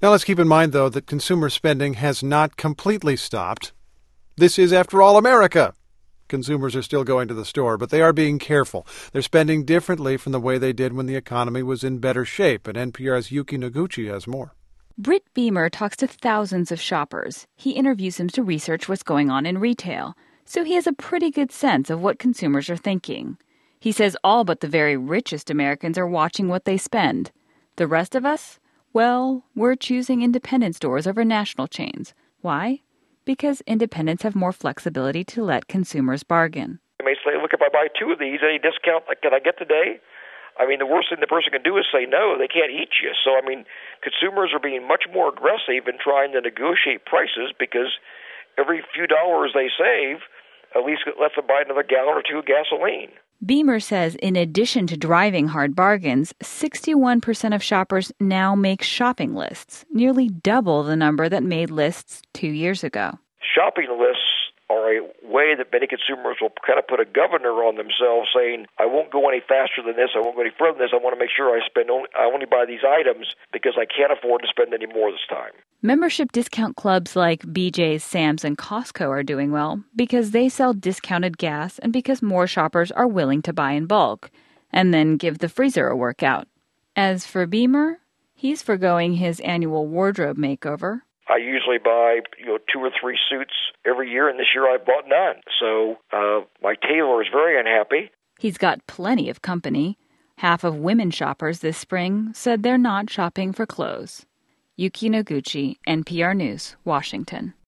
Now let's keep in mind, though, that consumer spending has not completely stopped. This is, after all, America. Consumers are still going to the store, but they are being careful. They're spending differently from the way they did when the economy was in better shape, and NPR's Yuki Noguchi has more. Britt Beamer talks to thousands of shoppers. He interviews them to research what's going on in retail, so he has a pretty good sense of what consumers are thinking. He says all but the very richest Americans are watching what they spend. The rest of us? Well, we're choosing independent stores over national chains. Why? Because independents have more flexibility to let consumers bargain. They may say, look, if I buy two of these, any discount can I get today? I mean, the worst thing the person can do is say no. They can't eat you. So, I mean, consumers are being much more aggressive in trying to negotiate prices because every few dollars they save at least lets them buy another gallon or two of gasoline. Beamer says in addition to driving hard bargains, 61% of shoppers now make shopping lists, nearly double the number that made lists 2 years ago. Shopping lists are a way that many consumers will kind of put a governor on themselves saying, I won't go any faster than this, I won't go any further than this, I want to make sure I only buy these items because I can't afford to spend any more this time. Membership discount clubs like BJ's, Sam's, and Costco are doing well because they sell discounted gas and because more shoppers are willing to buy in bulk and then give the freezer a workout. As for Beamer, he's forgoing his annual wardrobe makeover. I usually buy 2 or 3 suits every year, and this year I bought none. So my tailor is very unhappy. He's got plenty of company. Half of women shoppers this spring said they're not shopping for clothes. Yuki Noguchi, NPR News, Washington.